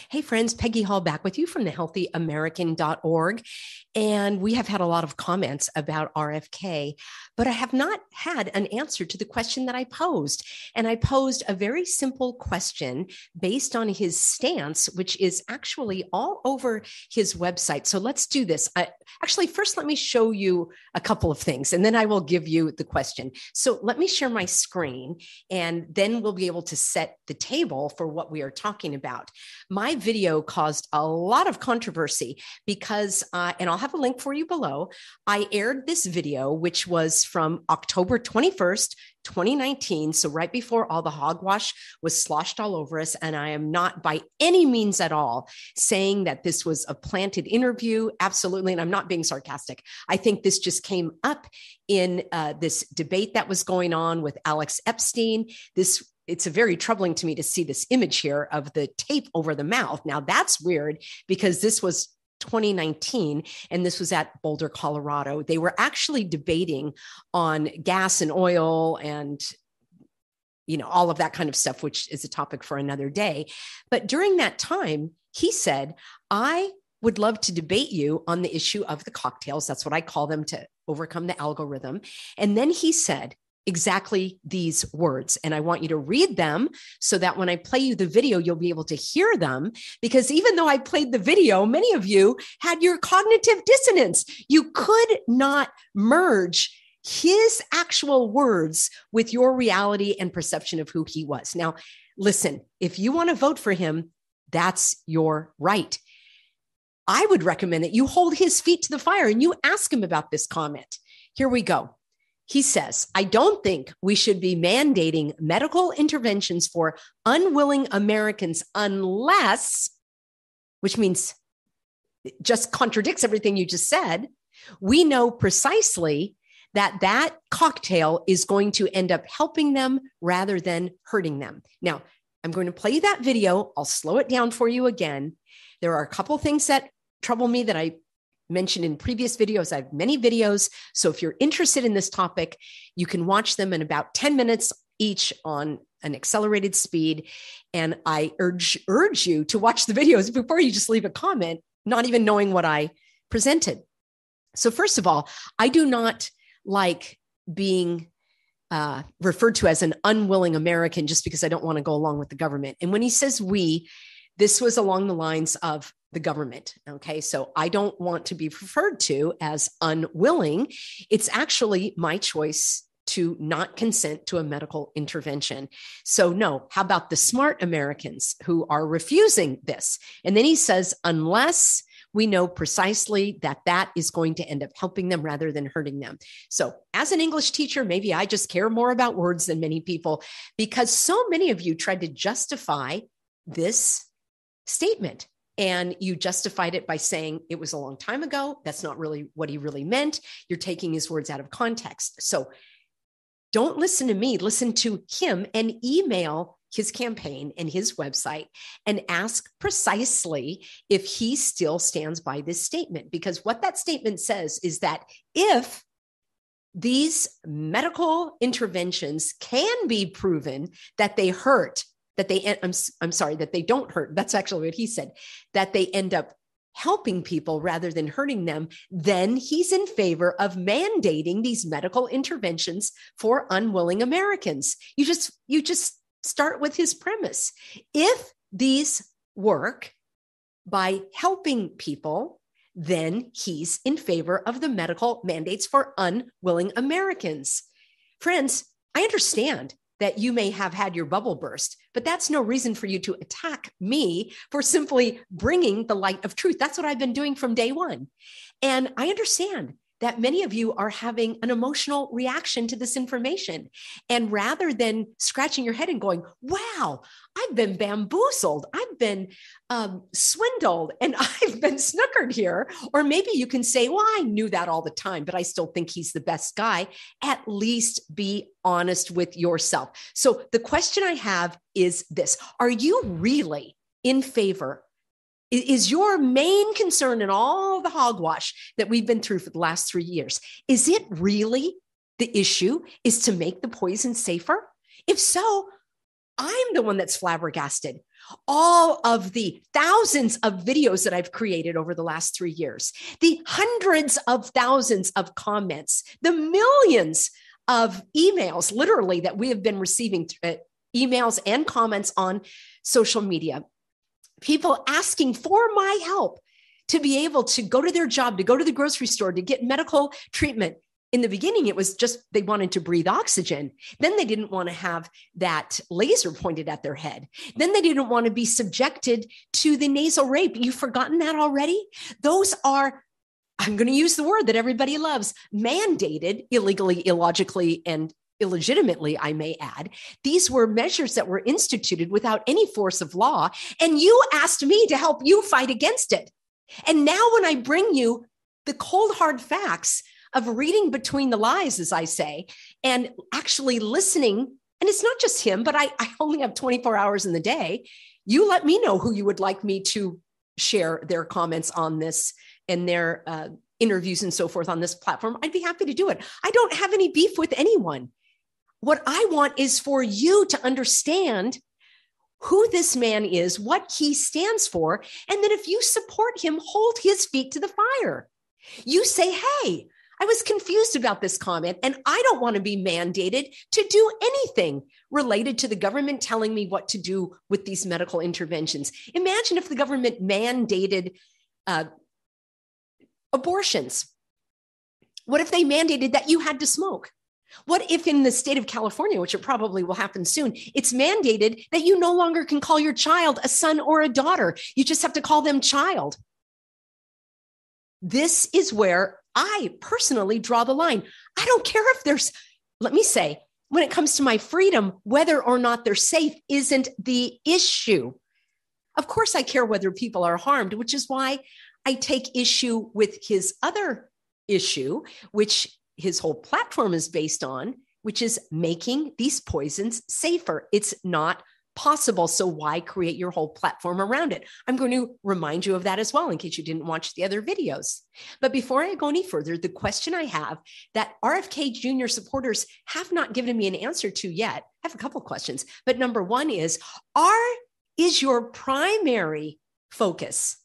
Hey friends, Peggy Hall back with you from thehealthyamerican.org. And we have had a lot of comments about RFK, but I have not had an answer to the question that I posed. And I posed a very simple question based on his stance, which is actually all over his website. So let's do this. Actually, first, let me show you a couple of things, and then I will give you the question. So let me share my screen, and then we'll be able to set the table for what we are talking about. My video caused a lot of controversy because, and I'll have a link for you below, I aired this video, which was from October 21st, 2019. So right before all the hogwash was sloshed all over us. And I am not by any means at all saying that this was a planted interview. Absolutely. And I'm not being sarcastic. I think this just came up in this debate that was going on with Alex Epstein. It's very troubling to me to see this image here of the tape over the mouth. Now that's weird because this was 2019 and this was at Boulder, Colorado. They were actually debating on gas and oil and all of that kind of stuff, which is a topic for another day. But during that time, he said, I would love to debate you on the issue of the cocktails. That's what I call them, to overcome the algorithm. And then he said exactly these words. And I want you to read them so that when I play you the video, you'll be able to hear them. Because even though I played the video, many of you had your cognitive dissonance. You could not merge his actual words with your reality and perception of who he was. Now, listen, if you want to vote for him, that's your right. I would recommend that you hold his feet to the fire and you ask him about this comment. Here we go. He says, I don't think we should be mandating medical interventions for unwilling Americans unless, which means it just contradicts everything you just said, we know precisely that cocktail is going to end up helping them rather than hurting them. Now, I'm going to play you that video. I'll slow it down for you again. There are a couple things that trouble me that I mentioned in previous videos. I have many videos. So if you're interested in this topic, you can watch them in about 10 minutes each on an accelerated speed. And I urge you to watch the videos before you just leave a comment, not even knowing what I presented. So first of all, I do not like being referred to as an unwilling American just because I don't want to go along with the government. And when he says we, this was along the lines of the government. Okay. So I don't want to be referred to as unwilling. It's actually my choice to not consent to a medical intervention. So no, how about the smart Americans who are refusing this? And then he says, unless we know precisely that is going to end up helping them rather than hurting them. So as an English teacher, maybe I just care more about words than many people, because so many of you tried to justify this statement. And you justified it by saying it was a long time ago. That's not really what he really meant. You're taking his words out of context. So don't listen to me, listen to him and email his campaign and his website and ask precisely if he still stands by this statement. Because what that statement says is that if these medical interventions can be proven that they hurt, that they don't hurt. That's actually what he said, that they end up helping people rather than hurting them, then he's in favor of mandating these medical interventions for unwilling Americans. You just start with his premise. If these work by helping people, then he's in favor of the medical mandates for unwilling Americans. Friends, I understand that you may have had your bubble burst, but that's no reason for you to attack me for simply bringing the light of truth. That's what I've been doing from day one. And I understand that many of you are having an emotional reaction to this information. And rather than scratching your head and going, wow, I've been bamboozled, I've been swindled, and I've been snookered here. Or maybe you can say, well, I knew that all the time, but I still think he's the best guy. At least be honest with yourself. So the question I have is this: are you really in favor? Is your main concern in all the hogwash that we've been through for the last 3 years, is it really the issue is to make the poison safer? If so, I'm the one that's flabbergasted. all of the thousands of videos that I've created over the last 3 years, the hundreds of thousands of comments, the millions of emails, literally, that we have been receiving, emails and comments on social media, people asking for my help to be able to go to their job, to go to the grocery store, to get medical treatment. In the beginning, it was just they wanted to breathe oxygen. Then they didn't want to have that laser pointed at their head. Then they didn't want to be subjected to the nasal rape. You've forgotten that already? Those are, I'm going to use the word that everybody loves, mandated, illegally, illogically, and illegitimately, I may add. These were measures that were instituted without any force of law. And you asked me to help you fight against it. And now when I bring you the cold, hard facts of reading between the lies, as I say, and actually listening, and it's not just him, but I only have 24 hours in the day. You let me know who you would like me to share their comments on this and their interviews and so forth on this platform. I'd be happy to do it. I don't have any beef with anyone. What I want is for you to understand who this man is, what he stands for, and then if you support him, hold his feet to the fire. You say, hey, I was confused about this comment, and I don't want to be mandated to do anything related to the government telling me what to do with these medical interventions. Imagine if the government mandated abortions. What if they mandated that you had to smoke? What if in the state of California, which it probably will happen soon, it's mandated that you no longer can call your child a son or a daughter. You just have to call them child. This is where I personally draw the line. I don't care if there's, let me say, when it comes to my freedom, whether or not they're safe isn't the issue. Of course, I care whether people are harmed, which is why I take issue with his other issue, which his whole platform is based on, which is making these poisons safer. It's not possible. So why create your whole platform around it? I'm going to remind you of that as well in case you didn't watch the other videos. But before I go any further, the question I have that RFK Jr. supporters have not given me an answer to yet, I have a couple of questions, but number one is your primary focus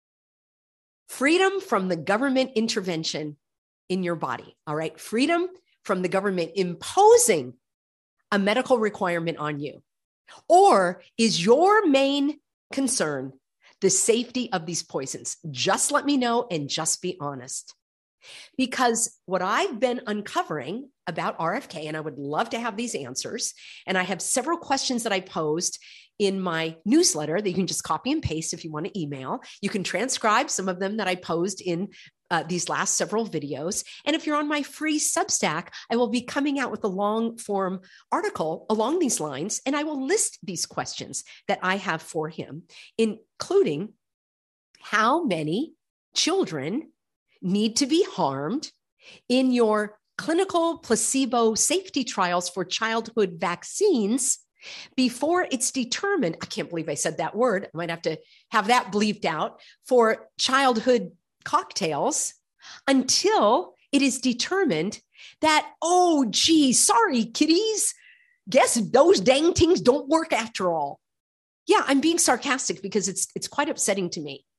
freedom from the government intervention in your body? All right. Freedom from the government imposing a medical requirement on you. Or is your main concern the safety of these poisons? Just let me know and just be honest. Because what I've been uncovering about RFK, and I would love to have these answers, and I have several questions that I posed in my newsletter that you can just copy and paste if you want to email. You can transcribe some of them that I posed in these last several videos. And if you're on my free Substack, I will be coming out with a long form article along these lines, and I will list these questions that I have for him, including how many children need to be harmed in your clinical placebo safety trials for childhood vaccines before it's determined. I can't believe I said that word. I might have to have that bleeped out, for childhood cocktails, until it is determined that, oh, gee, sorry, kiddies, guess those dang things don't work after all. Yeah, I'm being sarcastic because it's quite upsetting to me.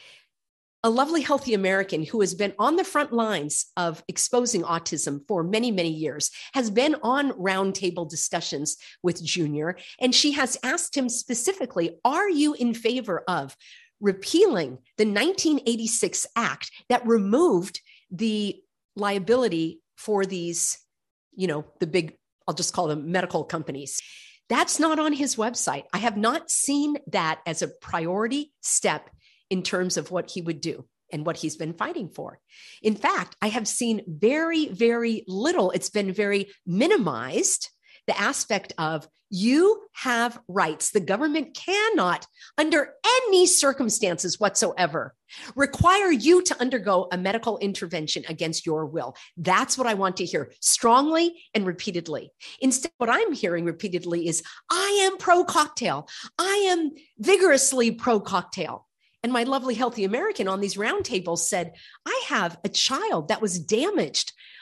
A lovely, healthy American who has been on the front lines of exposing autism for many, many years has been on roundtable discussions with Junior, and she has asked him specifically, are you in favor of repealing the 1986 act that removed the liability for these, the big, I'll just call them medical companies? That's not on his website. I have not seen that as a priority step in terms of what he would do and what he's been fighting for. In fact, I have seen very, very little. It's been very minimized, the aspect of you have rights. The government cannot, under any circumstances whatsoever, require you to undergo a medical intervention against your will. That's what I want to hear strongly and repeatedly. Instead, what I'm hearing repeatedly is, I am pro-cocktail. I am vigorously pro-cocktail. And my lovely, healthy American on these roundtables said, I have a child that was damaged.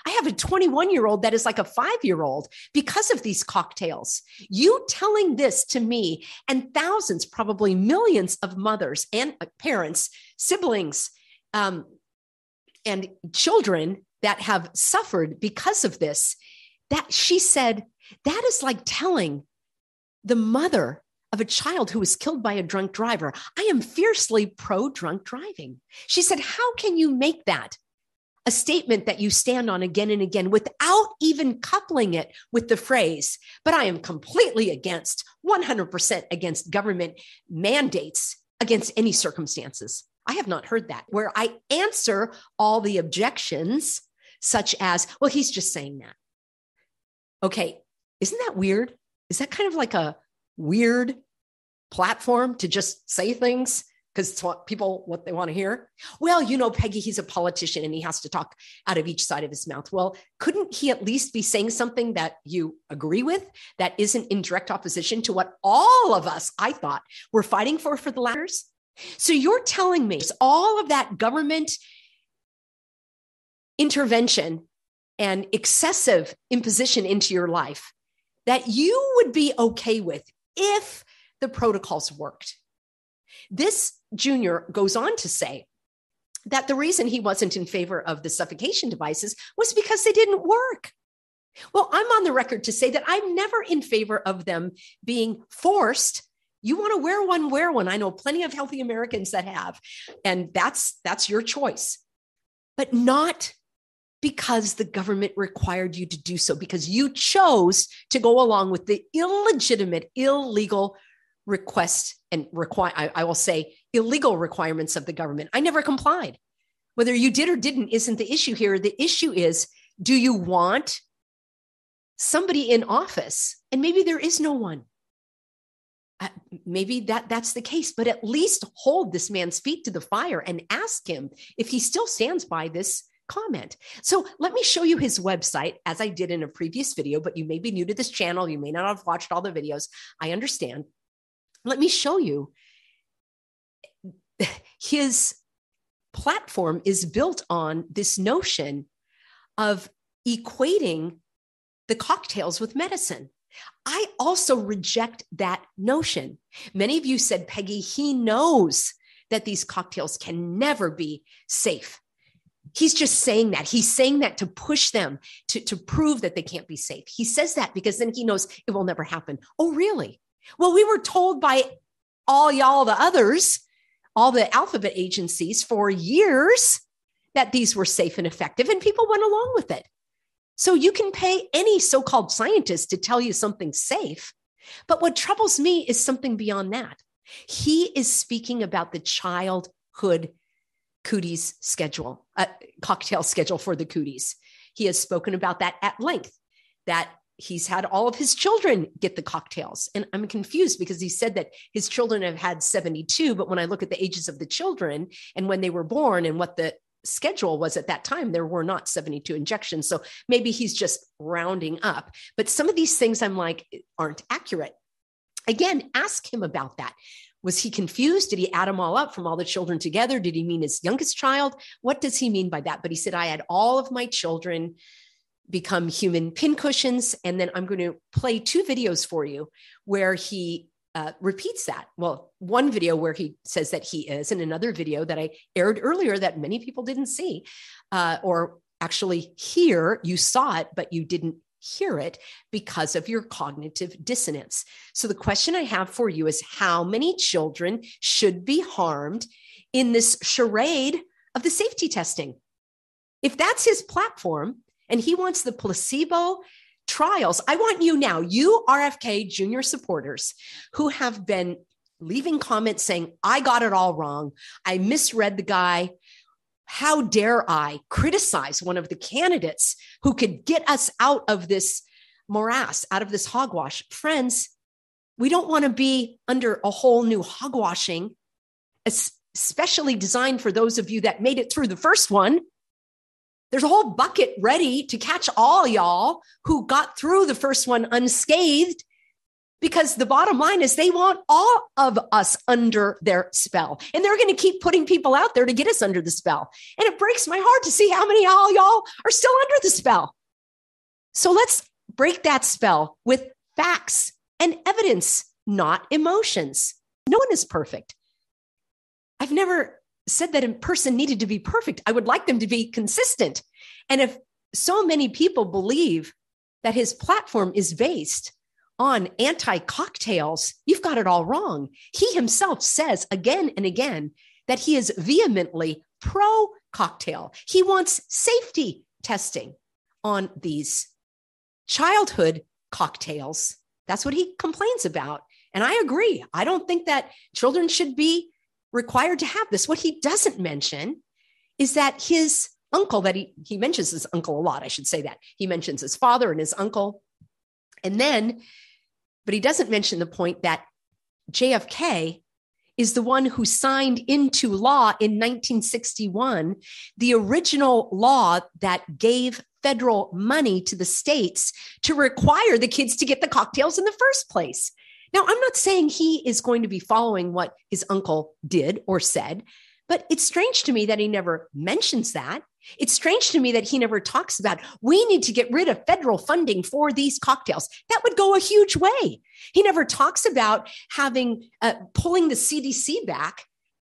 I have a 21-year-old that is like a 5-year-old because of these cocktails. You telling this to me and thousands, probably millions of mothers and parents, siblings, and children that have suffered because of this, that she said, that is like telling the mother of a child who was killed by a drunk driver, I am fiercely pro-drunk driving. She said, how can you make that a statement that you stand on again and again without even coupling it with the phrase, but I am completely against, 100% against government mandates against any circumstances. I have not heard that, where I answer all the objections, such as, well, he's just saying that. Okay, isn't that weird? Is that kind of like a weird platform to just say things because it's what they want to hear? Well, Peggy, he's a politician and he has to talk out of each side of his mouth. Well, couldn't he at least be saying something that you agree with, that isn't in direct opposition to what all of us, I thought, were fighting for the last years? So you're telling me all of that government intervention and excessive imposition into your life that you would be okay with if the protocols worked. This junior goes on to say that the reason he wasn't in favor of the suffocation devices was because they didn't work. Well, I'm on the record to say that I'm never in favor of them being forced. You want to wear one. I know plenty of healthy Americans that have, and that's your choice, but not because the government required you to do so, because you chose to go along with the illegitimate, illegal request and I will say illegal requirements of the government. I never complied. Whether you did or didn't isn't the issue here. The issue is, do you want somebody in office? And maybe there is no one. Maybe that's the case, but at least hold this man's feet to the fire and ask him if he still stands by this comment. So let me show you his website, as I did in a previous video, but you may be new to this channel. You may not have watched all the videos. I understand. Let me show you. His platform is built on this notion of equating the cocktails with medicine. I also reject that notion. Many of you said, Peggy, he knows that these cocktails can never be safe. He's just saying that. He's saying that to push them, to prove that they can't be safe. He says that because then he knows it will never happen. Oh, really? Well, we were told by all y'all, the others, all the alphabet agencies for years that these were safe and effective, and people went along with it. So you can pay any so-called scientist to tell you something's safe. But what troubles me is something beyond that. He is speaking about the childhood cooties schedule, cocktail schedule for the cooties. He has spoken about that at length, that he's had all of his children get the cocktails. And I'm confused because he said that his children have had 72, but when I look at the ages of the children and when they were born and what the schedule was at that time, there were not 72 injections. So maybe he's just rounding up. But some of these things I'm like, aren't accurate. Again, ask him about that. Was he confused? Did he add them all up from all the children together? Did he mean his youngest child? What does he mean by that? But he said, I had all of my children become human pincushions. And then I'm going to play 2 videos for you where he repeats that. Well, one video where he says that he is, and another video that I aired earlier that many people didn't see, or actually hear. You saw it, but you didn't hear it because of your cognitive dissonance. So the question I have for you is, how many children should be harmed in this charade of the safety testing? If that's his platform and he wants the placebo trials, I want you now, you RFK Jr. supporters who have been leaving comments saying, I got it all wrong. I misread the guy. How dare I criticize one of the candidates who could get us out of this morass, out of this hogwash? Friends, we don't want to be under a whole new hogwashing, especially designed for those of you that made it through the first one. There's a whole bucket ready to catch all y'all who got through the first one unscathed. Because the bottom line is they want all of us under their spell. And they're going to keep putting people out there to get us under the spell. And it breaks my heart to see how many of y'all are still under the spell. So let's break that spell with facts and evidence, not emotions. No one is perfect. I've never said that a person needed to be perfect. I would like them to be consistent. And if so many people believe that his platform is based on anti-cocktails, you've got it all wrong. He himself says again and again that he is vehemently pro-cocktail. He wants safety testing on these childhood cocktails. That's what he complains about. And I agree. I don't think that children should be required to have this. What he doesn't mention is that his uncle, that he mentions his uncle a lot, I should say that. He mentions his father and his uncle. But he doesn't mention the point that JFK is the one who signed into law in 1961, the original law that gave federal money to the states to require the kids to get the cocktails in the first place. Now, I'm not saying he is going to be following what his uncle did or said, but it's strange to me that he never mentions that. It's strange to me that he never talks about, we need to get rid of federal funding for these cocktails. That would go a huge way. He never talks about having, pulling the CDC back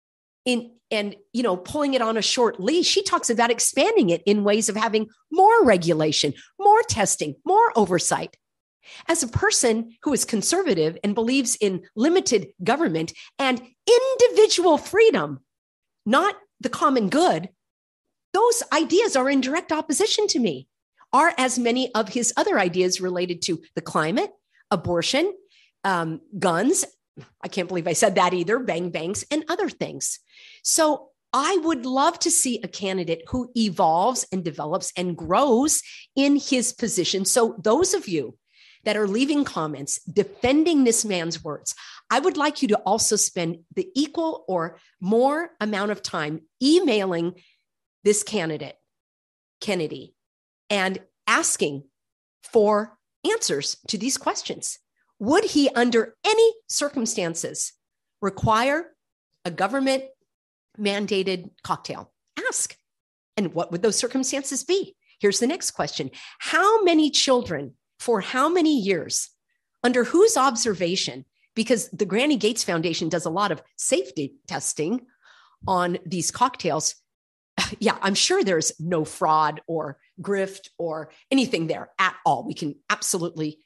and pulling it on a short leash. He talks about expanding it in ways of having more regulation, more testing, more oversight. As a person who is conservative and believes in limited government and individual freedom, not the common good, those ideas are in direct opposition to me, are as many of his other ideas related to the climate, abortion, guns. I can't believe I said that either, bang bangs and other things. So I would love to see a candidate who evolves and develops and grows in his position. So those of you that are leaving comments defending this man's words, I would like you to also spend the equal or more amount of time emailing this candidate, Kennedy, and asking for answers to these questions. Would he, under any circumstances, require a government mandated cocktail? Ask. And what would those circumstances be? Here's the next question. How many children, for how many years, under whose observation, because the Granny Gates Foundation does a lot of safety testing on these cocktails. Yeah, I'm sure there's no fraud or grift or anything there at all. We can absolutely,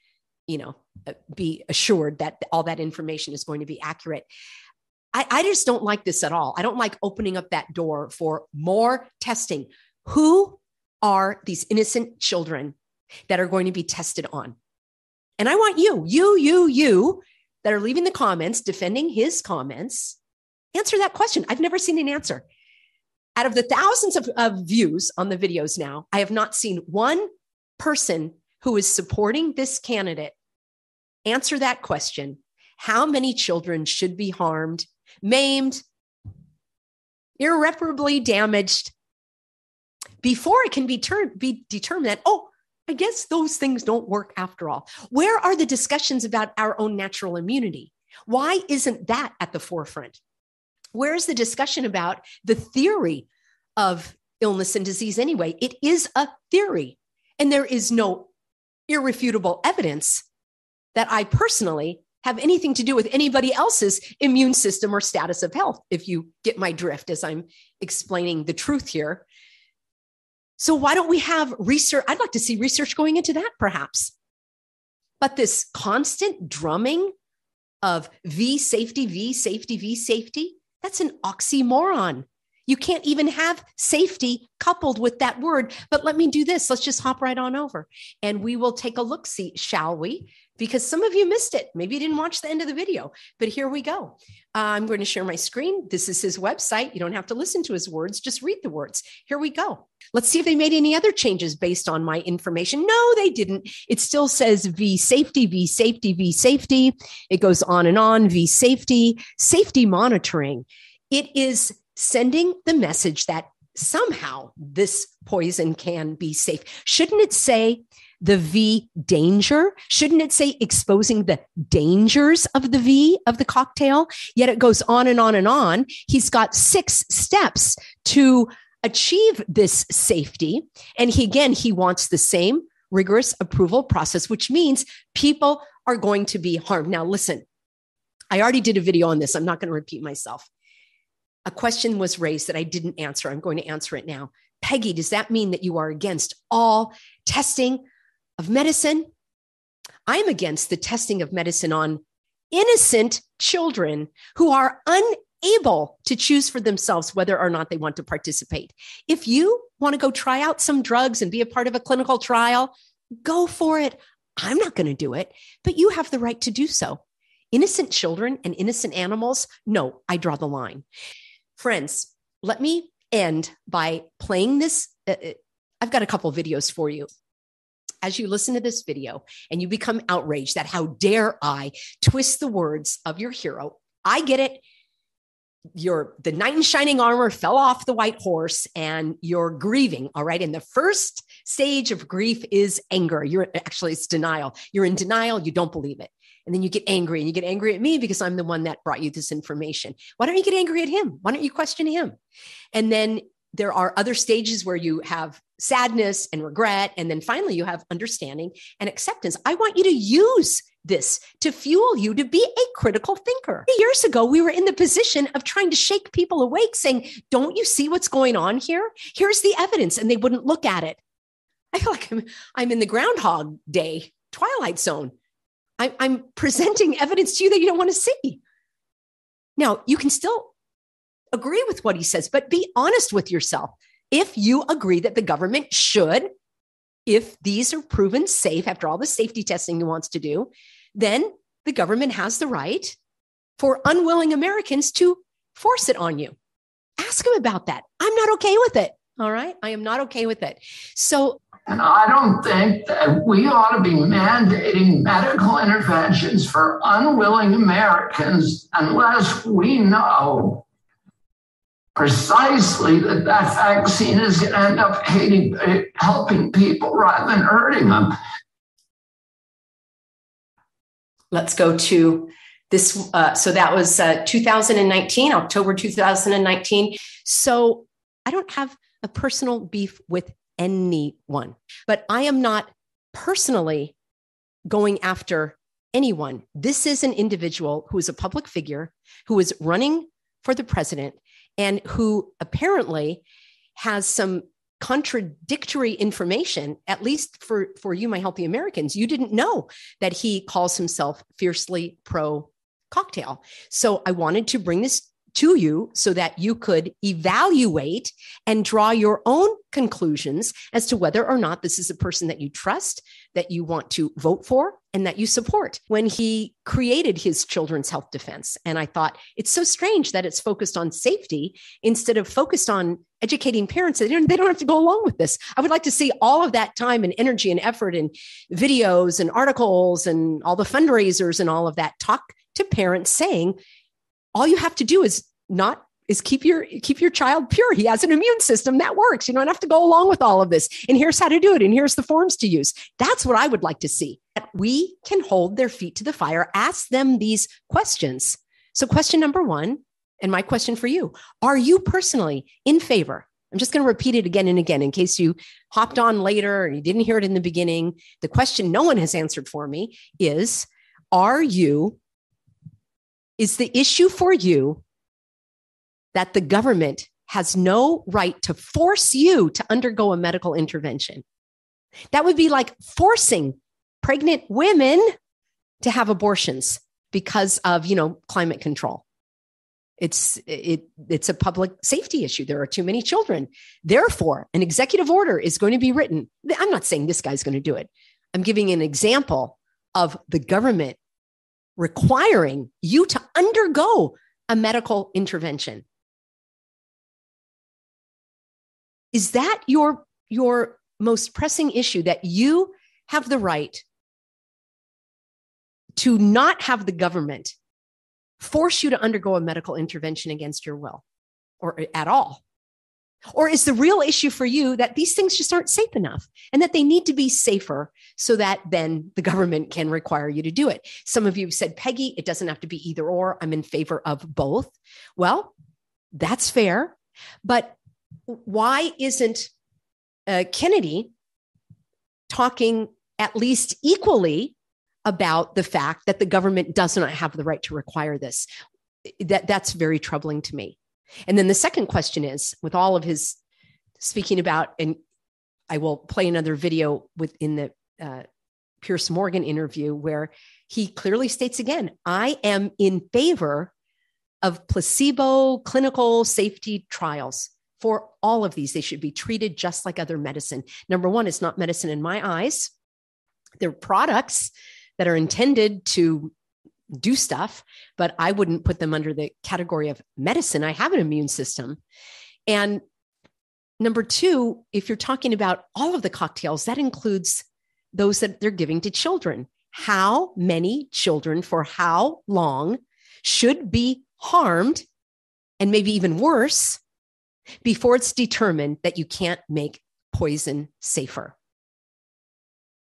be assured that all that information is going to be accurate. I just don't like this at all. I don't like opening up that door for more testing. Who are these innocent children that are going to be tested on? And I want you that are leaving the comments, defending his comments, answer that question. I've never seen an answer. Out of the thousands of views on the videos now, I have not seen one person who is supporting this candidate answer that question. How many children should be harmed, maimed, irreparably damaged before it can be determined that, I guess those things don't work after all? Where are the discussions about our own natural immunity? Why isn't that at the forefront? Where's the discussion about the theory of illness and disease anyway? It is a theory, and there is no irrefutable evidence that I personally have anything to do with anybody else's immune system or status of health, if you get my drift as I'm explaining the truth here. So why don't we have research? I'd like to see research going into that, perhaps. But this constant drumming of V safety, that's an oxymoron. You can't even have safety coupled with that word. But let me do this. Let's just hop right on over and we will take a look-see, shall we? Because some of you missed it. Maybe you didn't watch the end of the video, but here we go. I'm going to share my screen. This is his website. You don't have to listen to his words. Just read the words. Here we go. Let's see if they made any other changes based on my information. No, they didn't. It still says V safety. It goes on and on. V safety monitoring. It is sending the message that somehow this poison can be safe. Shouldn't it say the V danger? Shouldn't it say exposing the dangers of the V of the cocktail? Yet it goes on and on and on. He's got 6 steps to achieve this safety. And he wants the same rigorous approval process, which means people are going to be harmed. Now, listen, I already did a video on this. I'm not going to repeat myself. A question was raised that I didn't answer. I'm going to answer it now. Peggy, does that mean that you are against all testing of medicine? I'm against the testing of medicine on innocent children who are unable to choose for themselves whether or not they want to participate. If you want to go try out some drugs and be a part of a clinical trial, go for it. I'm not going to do it, but you have the right to do so. Innocent children and innocent animals, no, I draw the line. Friends, let me end by playing this. I've got a couple of videos for you. As you listen to this video and you become outraged that how dare I twist the words of your hero, I get it. The knight in shining armor fell off the white horse and you're grieving. All right. And the first stage of grief is anger. It's denial. You're in denial. You don't believe it. And then you get angry, and you get angry at me because I'm the one that brought you this information. Why don't you get angry at him? Why don't you question him? And then there are other stages where you have sadness and regret. And then finally you have understanding and acceptance. I want you to use this to fuel you to be a critical thinker. Years ago, we were in the position of trying to shake people awake, saying, don't you see what's going on here? Here's the evidence. And they wouldn't look at it. I feel like I'm in the Groundhog Day Twilight Zone. I'm presenting evidence to you that you don't want to see. Now, you can still agree with what he says, but be honest with yourself. If you agree that the government should, if these are proven safe after all the safety testing he wants to do, then the government has the right for unwilling Americans to force it on you. Ask him about that. I'm not okay with it. All right. I am not okay with it. And I don't think that we ought to be mandating medical interventions for unwilling Americans unless we know precisely that vaccine is going to end up helping people rather than hurting them. Let's go to this. So that was 2019, October 2019. So I don't have a personal beef with anyone, but I am not personally going after anyone. This is an individual who is a public figure, who is running for the president, and who apparently has some contradictory information, at least for you, my healthy Americans. You didn't know that he calls himself fiercely pro cocktail. So I wanted to bring this to you so that you could evaluate and draw your own conclusions as to whether or not this is a person that you trust, that you want to vote for, and that you support. When he created his children's health defense, and I thought it's so strange that it's focused on safety instead of focused on educating parents that they don't have to go along with this. I would like to see all of that time and energy and effort and videos and articles and all the fundraisers and all of that talk to parents saying, all you have to do is keep your child pure. He has an immune system that works. You don't have to go along with all of this. And here's how to do it. And here's the forms to use. That's what I would like to see. We can hold their feet to the fire, ask them these questions. So question number 1, and my question for you, are you personally in favor? I'm just going to repeat it again and again in case you hopped on later or you didn't hear it in the beginning. The question no one has answered for me is the issue for you that the government has no right to force you to undergo a medical intervention? That would be like forcing pregnant women to have abortions because of, climate control. It's a public safety issue. There are too many children. Therefore, an executive order is going to be written. I'm not saying this guy's going to do it. I'm giving an example of the government requiring you to undergo a medical intervention. Is that your most pressing issue, that you have the right to not have the government force you to undergo a medical intervention against your will or at all? Or is the real issue for you that these things just aren't safe enough and that they need to be safer so that then the government can require you to do it? Some of you have said, Peggy, it doesn't have to be either or. I'm in favor of both. Well, that's fair. But why isn't Kennedy talking at least equally about the fact that the government does not have the right to require this? That's very troubling to me. And then the second question is, with all of his speaking about, and I will play another video within the Piers Morgan interview where he clearly states again, I am in favor of placebo clinical safety trials for all of these. They should be treated just like other medicine. Number one, it's not medicine in my eyes. They're products that are intended to do stuff, but I wouldn't put them under the category of medicine. I have an immune system. And number two, if you're talking about all of the cocktails, that includes those that they're giving to children. How many children for how long should be harmed, and maybe even worse, before it's determined that you can't make poison safer?